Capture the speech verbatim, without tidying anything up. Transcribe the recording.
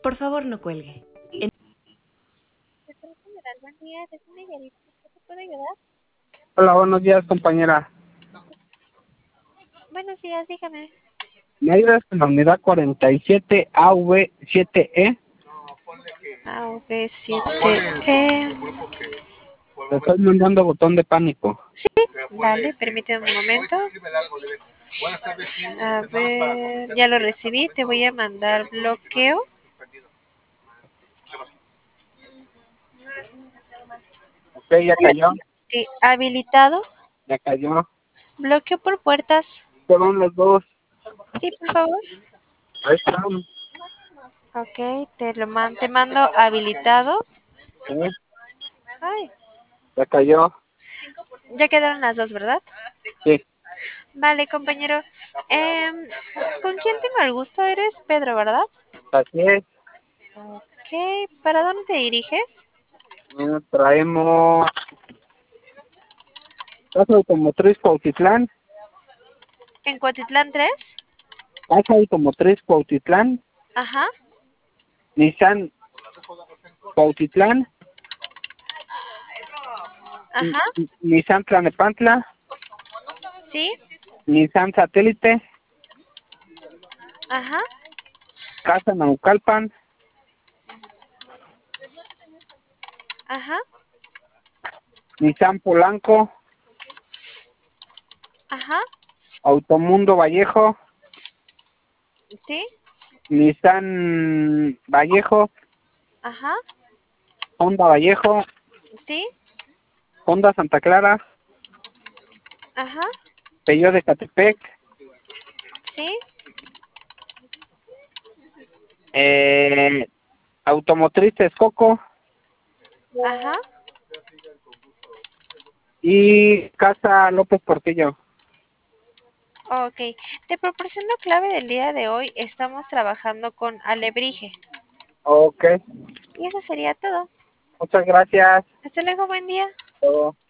Por favor, no cuelgue. En- Sector General, buen día, ¿es Miguelito? ¿Qué te puedo ayudar? Hola, buenos días, compañera. Buenos días, dígame. ¿Me ayudas con la unidad cuarenta y siete A V siete E? A V siete E. Te estoy mandando botón de pánico. Sí, vale, permíteme un momento. A ver, ya lo recibí, te voy a mandar bloqueo. Ok, ya cayó, Sí, habilitado. ya cayó. Bloqueo por puertas. Fueron los dos. Sí, por favor. Ahí están. Ok, te lo man- te mando habilitado. Sí, Ay, ya cayó. ya quedaron las dos, ¿verdad? Sí, Vale, compañero. Em, ¿con quién tengo el gusto? Eres Pedro, ¿verdad? así es. Ok, ¿para dónde te diriges? Eh, traemos Casa Automotriz Cuautitlán. ¿En Cuautitlán tres? Casa Automotriz Cuautitlán. Ajá, Nissan Cuautitlán. N- ajá, N- Nissan Tlanepantla. sí, Nissan Satélite. ajá, Casa Naucalpan. ajá, Nissan Polanco. ajá, Automundo Vallejo. sí, Nissan Vallejo, ajá, Honda Vallejo, sí, Honda Santa Clara, ajá, Peugeot de Catepec, sí, eh, Automotriz Texcoco ajá. y Casa López Portillo. Ok, te proporciono clave del día de hoy. Estamos trabajando con Alebrije. Ok, Y eso sería todo. muchas gracias. Hasta luego, buen día. Todo.